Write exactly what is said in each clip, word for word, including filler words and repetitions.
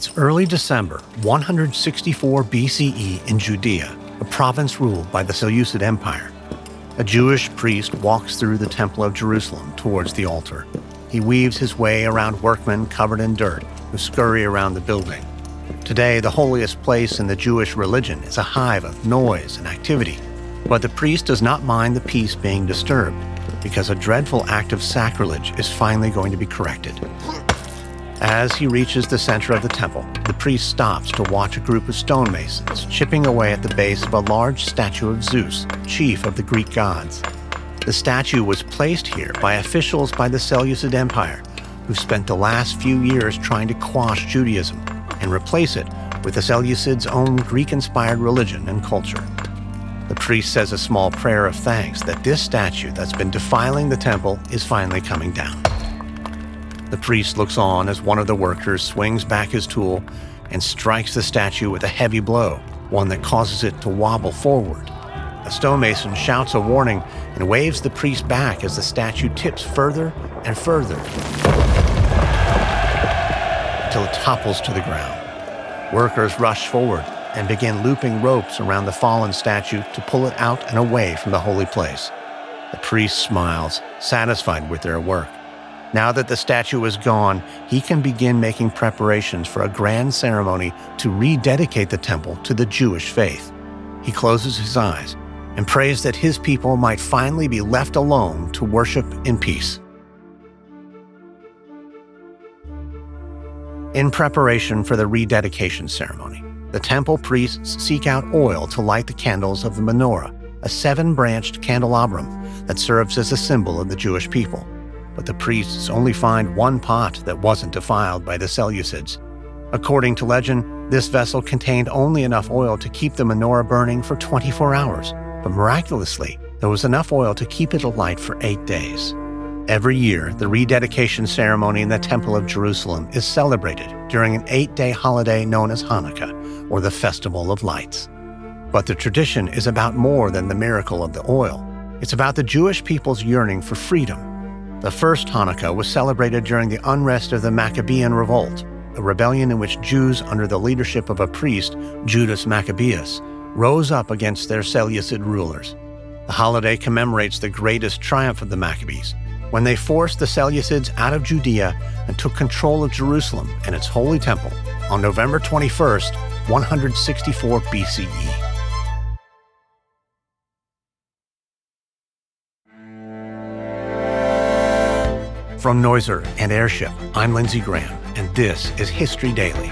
It's early December, one hundred sixty-four B C E in Judea, a province ruled by the Seleucid Empire. A Jewish priest walks through the Temple of Jerusalem towards the altar. He weaves his way around workmen covered in dirt who scurry around the building. Today, the holiest place in the Jewish religion is a hive of noise and activity, but the priest does not mind the peace being disturbed because a dreadful act of sacrilege is finally going to be corrected. As he reaches the center of the temple, the priest stops to watch a group of stonemasons chipping away at the base of a large statue of Zeus, chief of the Greek gods. The statue was placed here by officials by the Seleucid Empire, who spent the last few years trying to quash Judaism and replace it with the Seleucids' own Greek-inspired religion and culture. The priest says a small prayer of thanks that this statue that's been defiling the temple is finally coming down. The priest looks on as one of the workers swings back his tool and strikes the statue with a heavy blow, one that causes it to wobble forward. A stonemason shouts a warning and waves the priest back as the statue tips further and further until it topples to the ground. Workers rush forward and begin looping ropes around the fallen statue to pull it out and away from the holy place. The priest smiles, satisfied with their work. Now that the statue is gone, he can begin making preparations for a grand ceremony to rededicate the temple to the Jewish faith. He closes his eyes and prays that his people might finally be left alone to worship in peace. In preparation for the rededication ceremony, the temple priests seek out oil to light the candles of the menorah, a seven-branched candelabrum that serves as a symbol of the Jewish people. But the priests only find one pot that wasn't defiled by the Seleucids. According to legend, this vessel contained only enough oil to keep the menorah burning for twenty-four hours, but miraculously, there was enough oil to keep it alight for eight days. Every year, the rededication ceremony in the Temple of Jerusalem is celebrated during an eight-day holiday known as Hanukkah, or the Festival of Lights. But the tradition is about more than the miracle of the oil. It's about the Jewish people's yearning for freedom. The first Hanukkah was celebrated during the unrest of the Maccabean Revolt, a rebellion in which Jews under the leadership of a priest, Judas Maccabeus, rose up against their Seleucid rulers. The holiday commemorates the greatest triumph of the Maccabees, when they forced the Seleucids out of Judea and took control of Jerusalem and its holy temple on November twenty-first, one hundred sixty-four B C E. From Noiser and Airship, I'm Lindsey Graham, and this is History Daily.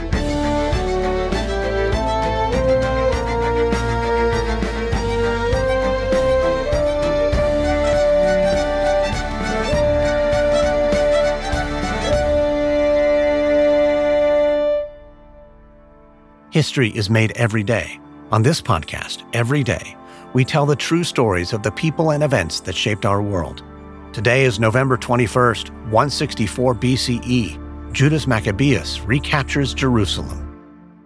History is made every day. On this podcast, every day, we tell the true stories of the people and events that shaped our world. Today is November twenty-first, one sixty-four B C E. Judas Maccabeus recaptures Jerusalem.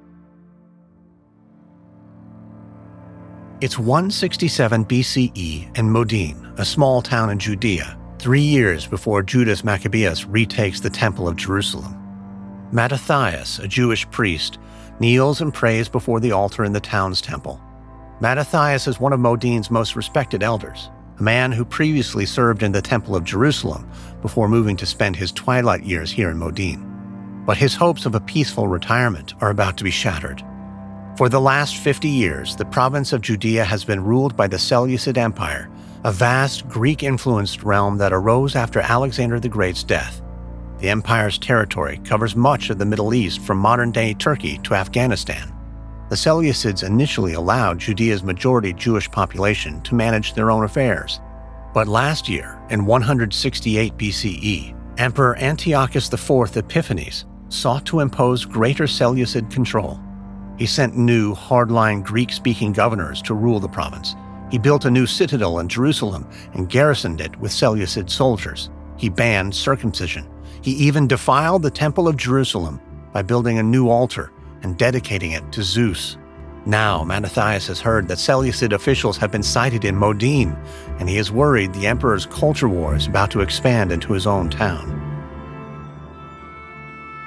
It's one sixty-seven B C E in Modin, a small town in Judea, three years before Judas Maccabeus retakes the Temple of Jerusalem. Mattathias, a Jewish priest, kneels and prays before the altar in the town's temple. Mattathias is one of Modin's most respected elders, a man who previously served in the Temple of Jerusalem before moving to spend his twilight years here in Modin. But his hopes of a peaceful retirement are about to be shattered. For the last fifty years, the province of Judea has been ruled by the Seleucid Empire, a vast Greek-influenced realm that arose after Alexander the Great's death. The empire's territory covers much of the Middle East from modern-day Turkey to Afghanistan. The Seleucids initially allowed Judea's majority Jewish population to manage their own affairs. But last year, in one hundred sixty-eight B C E, Emperor Antiochus the fourth Epiphanes sought to impose greater Seleucid control. He sent new, hardline Greek-speaking governors to rule the province. He built a new citadel in Jerusalem and garrisoned it with Seleucid soldiers. He banned circumcision. He even defiled the Temple of Jerusalem by building a new altar and dedicating it to Zeus. Now, Mattathias has heard that Seleucid officials have been sighted in Modin, and he is worried the emperor's culture war is about to expand into his own town.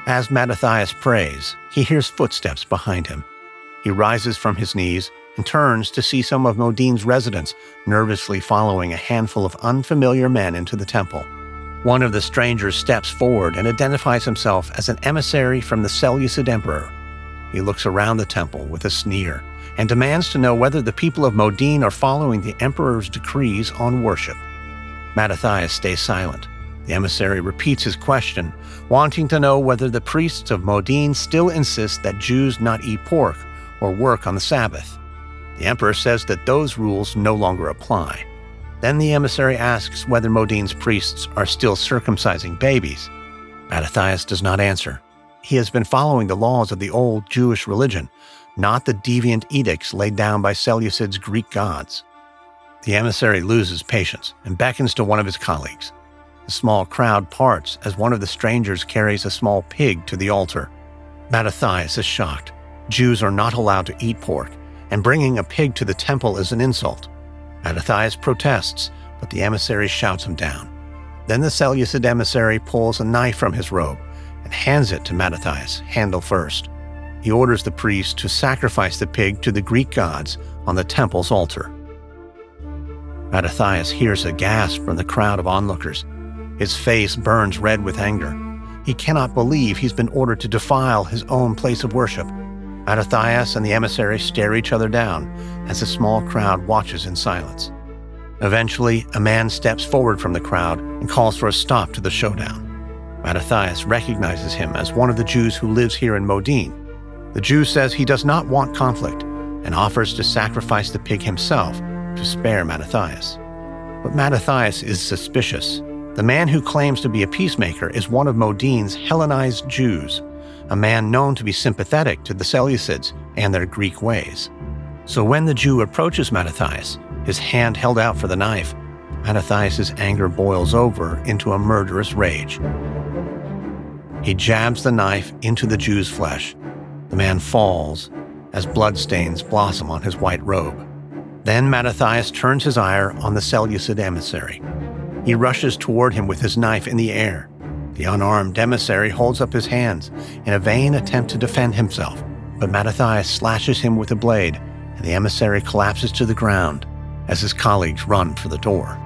As Mattathias prays, he hears footsteps behind him. He rises from his knees and turns to see some of Modine's residents nervously following a handful of unfamiliar men into the temple. One of the strangers steps forward and identifies himself as an emissary from the Seleucid emperor. He looks around the temple with a sneer and demands to know whether the people of Modine are following the emperor's decrees on worship. Mattathias stays silent. The emissary repeats his question, wanting to know whether the priests of Modine still insist that Jews not eat pork or work on the Sabbath. The emperor says that those rules no longer apply. Then the emissary asks whether Modine's priests are still circumcising babies. Mattathias does not answer. He has been following the laws of the old Jewish religion, not the deviant edicts laid down by Seleucid's Greek gods. The emissary loses patience and beckons to one of his colleagues. The small crowd parts as one of the strangers carries a small pig to the altar. Mattathias is shocked. Jews are not allowed to eat pork, and bringing a pig to the temple is an insult. Mattathias protests, but the emissary shouts him down. Then the Seleucid emissary pulls a knife from his robe and hands it to Mattathias, handle first. He orders the priest to sacrifice the pig to the Greek gods on the temple's altar. Mattathias hears a gasp from the crowd of onlookers. His face burns red with anger. He cannot believe he's been ordered to defile his own place of worship. Mattathias and the emissary stare each other down as the small crowd watches in silence. Eventually, a man steps forward from the crowd and calls for a stop to the showdown. Mattathias recognizes him as one of the Jews who lives here in Modine. The Jew says he does not want conflict and offers to sacrifice the pig himself to spare Mattathias. But Mattathias is suspicious. The man who claims to be a peacemaker is one of Modine's Hellenized Jews, a man known to be sympathetic to the Seleucids and their Greek ways. So when the Jew approaches Mattathias, his hand held out for the knife, Mattathias' anger boils over into a murderous rage. He jabs the knife into the Jew's flesh. The man falls as bloodstains blossom on his white robe. Then Mattathias turns his ire on the Seleucid emissary. He rushes toward him with his knife in the air. The unarmed emissary holds up his hands in a vain attempt to defend himself, but Mattathias slashes him with a blade, and the emissary collapses to the ground as his colleagues run for the door.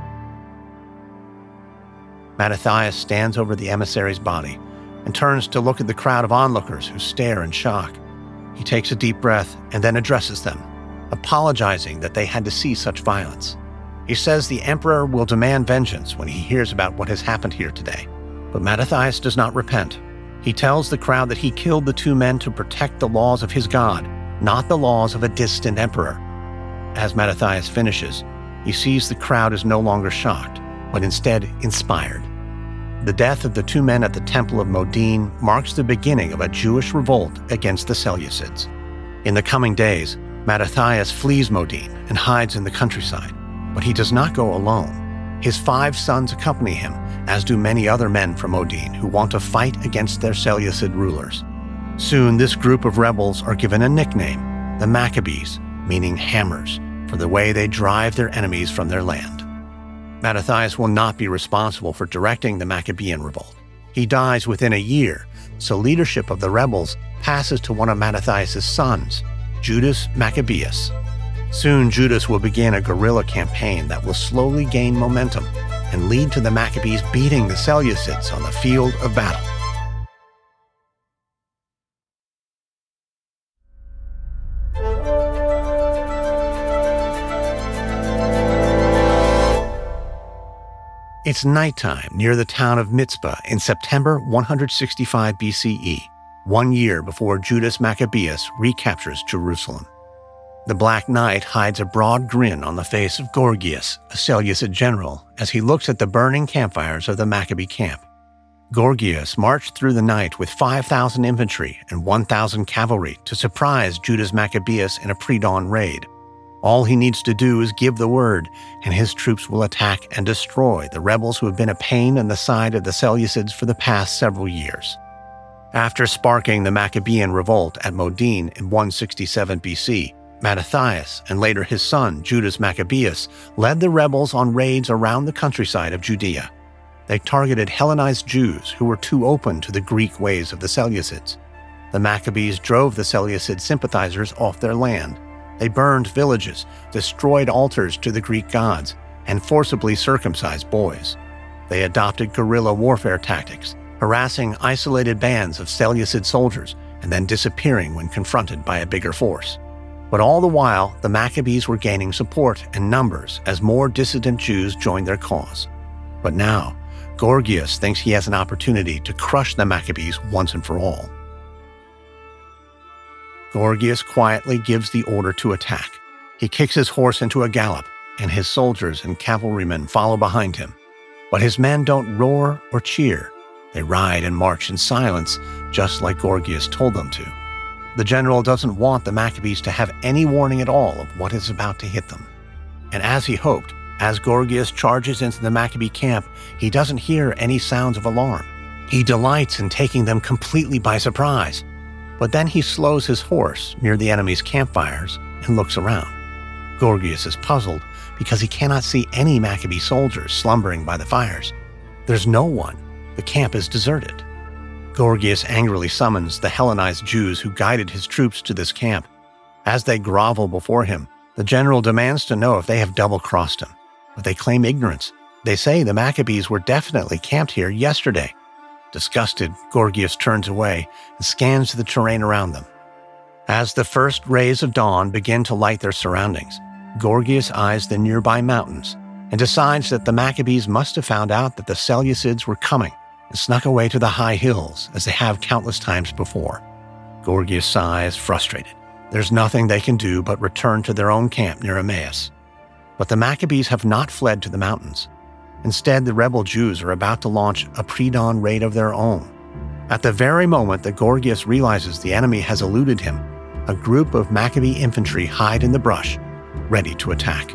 Mattathias stands over the emissary's body and turns to look at the crowd of onlookers who stare in shock. He takes a deep breath and then addresses them, apologizing that they had to see such violence. He says the emperor will demand vengeance when he hears about what has happened here today. But Mattathias does not repent. He tells the crowd that he killed the two men to protect the laws of his god, not the laws of a distant emperor. As Mattathias finishes, he sees the crowd is no longer shocked, but instead inspired. The death of the two men at the Temple of Modine marks the beginning of a Jewish revolt against the Seleucids. In the coming days, Mattathias flees Modine and hides in the countryside, but he does not go alone. His five sons accompany him, as do many other men from Modine who want to fight against their Seleucid rulers. Soon, this group of rebels are given a nickname, the Maccabees, meaning hammers, for the way they drive their enemies from their land. Mattathias will not be responsible for directing the Maccabean revolt. He dies within a year, so leadership of the rebels passes to one of Mattathias' sons, Judas Maccabeus. Soon, Judas will begin a guerrilla campaign that will slowly gain momentum and lead to the Maccabees beating the Seleucids on the field of battle. It's nighttime near the town of Mitzpah in September one sixty-five B C E, one year before Judas Maccabeus recaptures Jerusalem. The Black Knight hides a broad grin on the face of Gorgias, a Seleucid general, as he looks at the burning campfires of the Maccabee camp. Gorgias marched through the night with five thousand infantry and one thousand cavalry to surprise Judas Maccabeus in a pre-dawn raid. All he needs to do is give the word, and his troops will attack and destroy the rebels who have been a pain in the side of the Seleucids for the past several years. After sparking the Maccabean revolt at Modine in one sixty-seven B C, Mattathias, and later his son, Judas Maccabeus, led the rebels on raids around the countryside of Judea. They targeted Hellenized Jews who were too open to the Greek ways of the Seleucids. The Maccabees drove the Seleucid sympathizers off their land. They burned villages, destroyed altars to the Greek gods, and forcibly circumcised boys. They adopted guerrilla warfare tactics, harassing isolated bands of Seleucid soldiers and then disappearing when confronted by a bigger force. But all the while, the Maccabees were gaining support and numbers as more dissident Jews joined their cause. But now, Gorgias thinks he has an opportunity to crush the Maccabees once and for all. Gorgias quietly gives the order to attack. He kicks his horse into a gallop, and his soldiers and cavalrymen follow behind him. But his men don't roar or cheer. They ride and march in silence, just like Gorgias told them to. The general doesn't want the Maccabees to have any warning at all of what is about to hit them. And as he hoped, as Gorgias charges into the Maccabee camp, he doesn't hear any sounds of alarm. He delights in taking them completely by surprise. But then he slows his horse near the enemy's campfires and looks around. Gorgias is puzzled because he cannot see any Maccabee soldiers slumbering by the fires. There's no one. The camp is deserted. Gorgias angrily summons the Hellenized Jews who guided his troops to this camp. As they grovel before him, the general demands to know if they have double-crossed him. But they claim ignorance. They say the Maccabees were definitely camped here yesterday. Disgusted, Gorgias turns away and scans the terrain around them. As the first rays of dawn begin to light their surroundings, Gorgias eyes the nearby mountains and decides that the Maccabees must have found out that the Seleucids were coming and snuck away to the high hills as they have countless times before. Gorgias sighs, frustrated. There's nothing they can do but return to their own camp near Emmaus. But the Maccabees have not fled to the mountains. Instead, the rebel Jews are about to launch a pre-dawn raid of their own. At the very moment that Gorgias realizes the enemy has eluded him, a group of Maccabee infantry hide in the brush, ready to attack.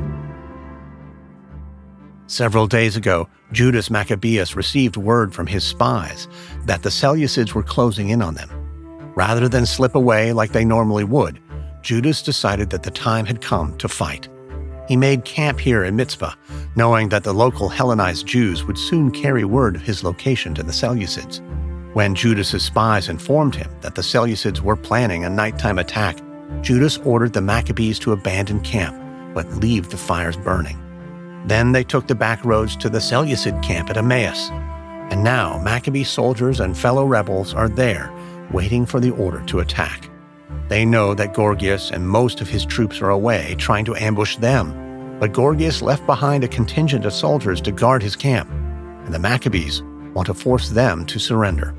Several days ago, Judas Maccabeus received word from his spies that the Seleucids were closing in on them. Rather than slip away like they normally would, Judas decided that the time had come to fight. He made camp here in Mizpah, knowing that the local Hellenized Jews would soon carry word of his location to the Seleucids. When Judas's spies informed him that the Seleucids were planning a nighttime attack, Judas ordered the Maccabees to abandon camp, but leave the fires burning. Then they took the back roads to the Seleucid camp at Emmaus. And now Maccabee soldiers and fellow rebels are there, waiting for the order to attack. They know that Gorgias and most of his troops are away, trying to ambush them. But Gorgias left behind a contingent of soldiers to guard his camp, and the Maccabees want to force them to surrender.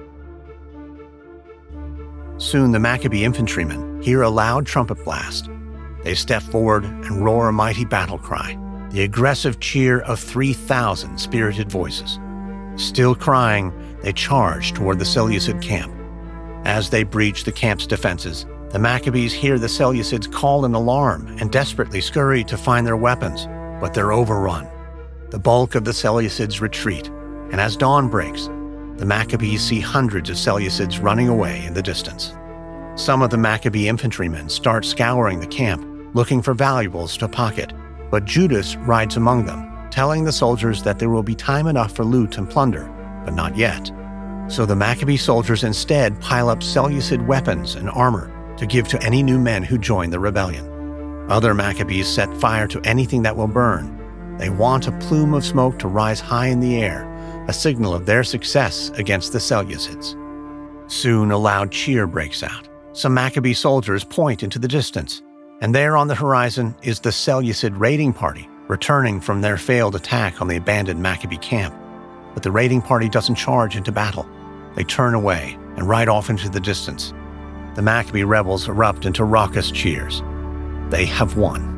Soon the Maccabee infantrymen hear a loud trumpet blast. They step forward and roar a mighty battle cry, the aggressive cheer of three thousand spirited voices. Still crying, they charge toward the Seleucid camp. As they breach the camp's defenses, the Maccabees hear the Seleucids call an alarm and desperately scurry to find their weapons, but they're overrun. The bulk of the Seleucids retreat, and as dawn breaks, the Maccabees see hundreds of Seleucids running away in the distance. Some of the Maccabee infantrymen start scouring the camp, looking for valuables to pocket, but Judas rides among them, telling the soldiers that there will be time enough for loot and plunder, but not yet. So the Maccabee soldiers instead pile up Seleucid weapons and armor to give to any new men who join the rebellion. Other Maccabees set fire to anything that will burn. They want a plume of smoke to rise high in the air, a signal of their success against the Seleucids. Soon a loud cheer breaks out. Some Maccabee soldiers point into the distance, and there on the horizon is the Seleucid raiding party, returning from their failed attack on the abandoned Maccabee camp. But the raiding party doesn't charge into battle. They turn away and ride off into the distance. The Maccabee rebels erupt into raucous cheers. They have won.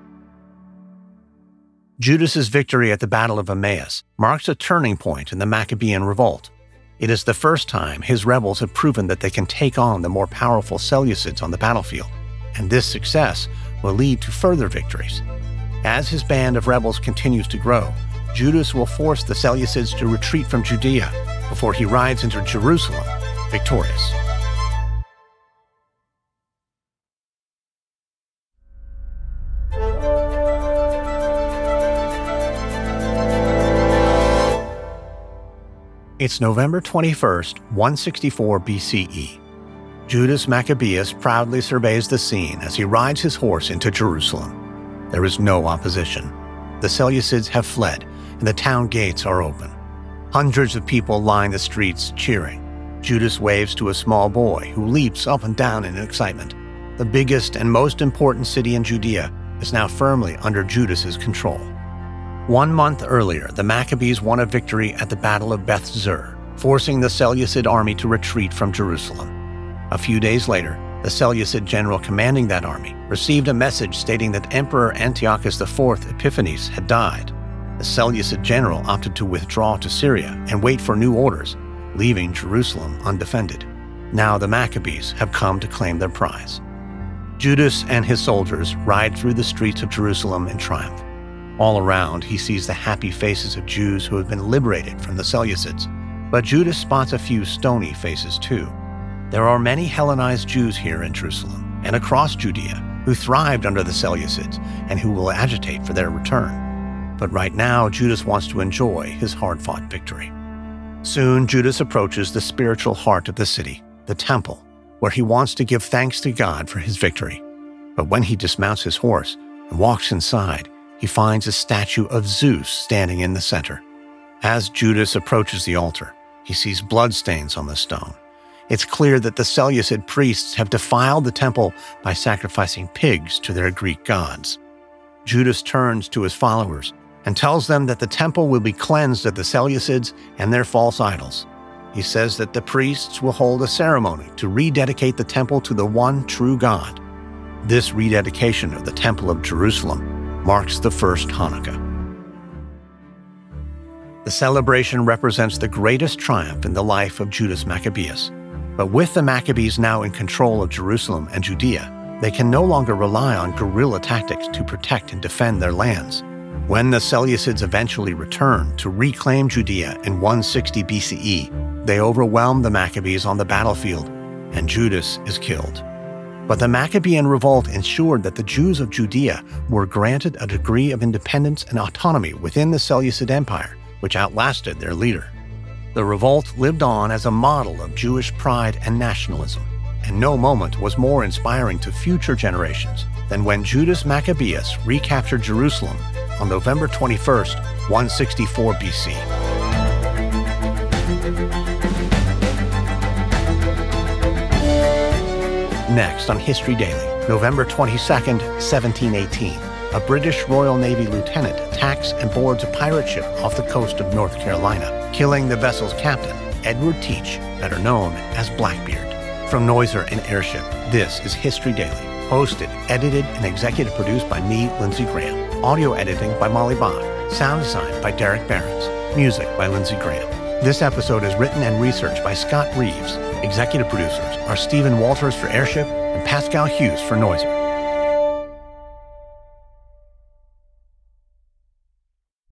Judas's victory at the Battle of Emmaus marks a turning point in the Maccabean revolt. It is the first time his rebels have proven that they can take on the more powerful Seleucids on the battlefield, and this success will lead to further victories. As his band of rebels continues to grow, Judas will force the Seleucids to retreat from Judea before he rides into Jerusalem victorious. It's November twenty-first, one sixty-four B C E. Judas Maccabeus proudly surveys the scene as he rides his horse into Jerusalem. There is no opposition. The Seleucids have fled, and the town gates are open. Hundreds of people line the streets cheering. Judas waves to a small boy who leaps up and down in excitement. The biggest and most important city in Judea is now firmly under Judas's control. One month earlier, the Maccabees won a victory at the Battle of Beth Zur, forcing the Seleucid army to retreat from Jerusalem. A few days later, the Seleucid general commanding that army received a message stating that Emperor Antiochus the fourth Epiphanes had died. The Seleucid general opted to withdraw to Syria and wait for new orders, leaving Jerusalem undefended. Now the Maccabees have come to claim their prize. Judas and his soldiers ride through the streets of Jerusalem in triumph. All around, he sees the happy faces of Jews who have been liberated from the Seleucids, but Judas spots a few stony faces too. There are many Hellenized Jews here in Jerusalem and across Judea who thrived under the Seleucids and who will agitate for their return. But right now, Judas wants to enjoy his hard-fought victory. Soon, Judas approaches the spiritual heart of the city, the temple, where he wants to give thanks to God for his victory. But when he dismounts his horse and walks inside, he finds a statue of Zeus standing in the center. As Judas approaches the altar, he sees bloodstains on the stone. It's clear that the Seleucid priests have defiled the temple by sacrificing pigs to their Greek gods. Judas turns to his followers and tells them that the temple will be cleansed of the Seleucids and their false idols. He says that the priests will hold a ceremony to rededicate the temple to the one true God. This rededication of the Temple of Jerusalem marks the first Hanukkah. The celebration represents the greatest triumph in the life of Judas Maccabeus. But with the Maccabees now in control of Jerusalem and Judea, they can no longer rely on guerrilla tactics to protect and defend their lands. When the Seleucids eventually return to reclaim Judea in one sixty B C E, they overwhelm the Maccabees on the battlefield, and Judas is killed. But the Maccabean revolt ensured that the Jews of Judea were granted a degree of independence and autonomy within the Seleucid Empire, which outlasted their leader. The revolt lived on as a model of Jewish pride and nationalism, and no moment was more inspiring to future generations than when Judas Maccabeus recaptured Jerusalem on November twenty-first, one sixty-four B C. Next on History Daily, November twenty-second, seventeen eighteen, a British Royal Navy lieutenant attacks and boards a pirate ship off the coast of North Carolina, killing the vessel's captain, Edward Teach, better known as Blackbeard. From Noiser and Airship, this is History Daily, hosted, edited, and executive produced by me, Lindsey Graham. Audio editing by Molly Bach. Sound design by Derek Behrens. Music by Lindsey Graham. This episode is written and researched by Scott Reeves. Executive producers are Stephen Walters for Airship and Pascal Hughes for Noiser.